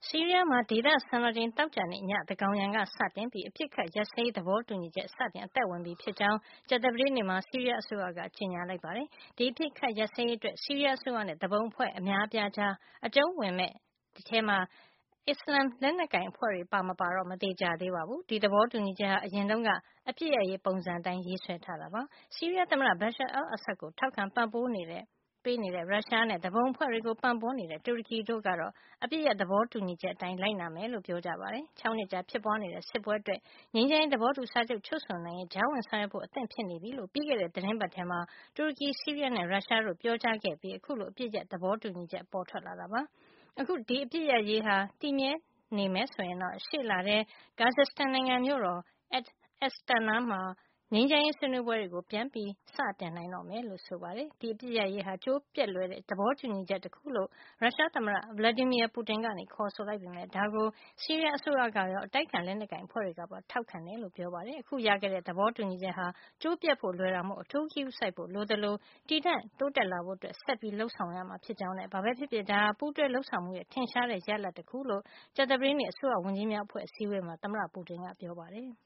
ဆီးရီးယားမှာ ဒေသစံတော်ချိန် သောကြာနေ့ည သန်းခေါင်ယံကစတင်ပြီး အပစ်အခတ်ရပ်စဲရေး သဘောတူညီချက် စတင်အသက်ဝင်ပြီဖြစ်ကြောင်း ကြာသပတေးနေ့မှာ ဆီးရီးယားအစိုးရက ကြေညာလိုက်ပါတယ်။ ဒီအပစ်အခတ်ရပ်စဲရေးအတွက် ဆီးရီးယားအစိုးရနဲ့ သူပုန်အဖွဲ့ အများအပြားကြား အကျုံးဝင်မယ့်အထဲမှာ အစ္စလာမ်လက်နက်ကိုင်အဖွဲ့တွေ ပါမပါတော့ မသေချာသေးပါဘူး။ ဒီသဘောတူညီချက်ဟာ အရင်တုန်းက အပစ်ရပ်ရေးပုံစံအတိုင်း ရေးဆွဲထားတာပါ။ ဆီးရီးယားသမ္မတ Bashar al-Assad ကို ထောက်ခံပံ့ပိုးပေးနေတဲ့ ရုရှားနဲ့ သူပုန်အဖွဲ့တွေကို ပံ့ပိုးနေတဲ့ တူရကီတို့ကတော့ အပစ်ရပ်သဘောတူညီချက်အတိုင်း လိုက်နာမယ်လို့ ပြောကြပါတယ်။ ၆ နှစ်ကြာ ဖြစ်ပွားနေတဲ့ စစ်ပွဲအတွက် ငြိမ်းချမ်းရေးသဘောတူစာချုပ် ချုပ်ဆိုနိုင်ရေး ကြားဝင်ဆောင်ရွက်ဖို့ အသင့်ဖြစ်နေပြီလို့ ပြီးခဲ့တဲ့ သီတင်းပတ်ထဲမှာ တူရကီ၊ ဆီးရီးယားနဲ့ ရုရှားတို့က ပြောကြားခဲ့အပြီး အခုလို အပစ်ရပ်သဘောတူညီချက် ပေါ်ထွက်လာတာပါ။ အခု ဒီအပစ်ရပ်ရေးဟာ တည်မြဲနေမယ်ဆိုရင်တော့ ရှေ့လထဲ Kazakhstan နိုင်ငံမြို့တော် Astana မှာ ငြိမ်းချမ်းရေးဆွေးနွေးပွဲတွေ ပြန်စတင်နိုင်တော့မယ်လို့ ဆိုပါတယ်။ ဒီအပစ်ရပ်ရေးဟာ ကျိုးပျက်လွယ်တဲ့ သဘောတူညီချက်တခုလို့ ရုရှားသမ္မတ Vladimir Putin က ခေါ်ဆိုလိုက်ပေမယ့် ဒါကို ဆီးရီးယားအစိုးရကရော အတိုက်အခံလက်နက်ကိုင်အဖွဲ့တွေကပါ ထောက်ခံတယ်လို့ ပြောပါတယ်။ အခုရခဲ့တဲ့ သဘောတူညီချက်ဟာ ကျိုးပျက်ဖို့လွယ်တာမို့ အထူးဂရုစိုက်ဖို့ လိုသလို တည်တံ့တိုးတက်လာဖို့ ဆက်ပြီး လုပ်ဆောင်ရမှာ ဖြစ်ကြောင်းနဲ့ ဘာပဲဖြစ်ဖြစ် ဒါဟာ ပူးတွဲလုပ်ဆောင်မှုရဲ့ ထင်ရှားတဲ့ ရလဒ်တခုလို့ ကြာသပတေးနေ့ အစိုးရဝန်ကြီးများအဖွဲ့ အစည်းအဝေးမှာ သမ္မတ Putin ကပြောပါတယ်။